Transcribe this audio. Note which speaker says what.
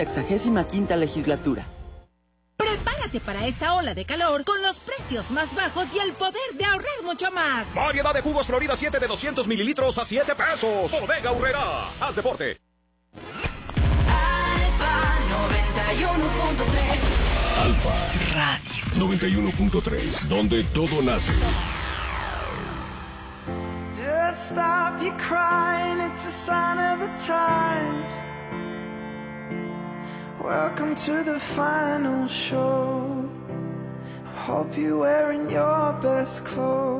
Speaker 1: 65ª legislatura.
Speaker 2: Prepárate para esta ola de calor con los precios más bajos y el poder de ahorrar mucho más.
Speaker 3: Variedad de jugos Florida 7 de 200 mililitros a 7 pesos. Bodega Aurrera. Haz deporte.
Speaker 4: Alfa 91.3.
Speaker 5: Alfa Radio 91.3, donde todo nace.
Speaker 6: Just stop your crying, it's a sign of the times. Welcome to the final show. I hope you're wearing your best clothes.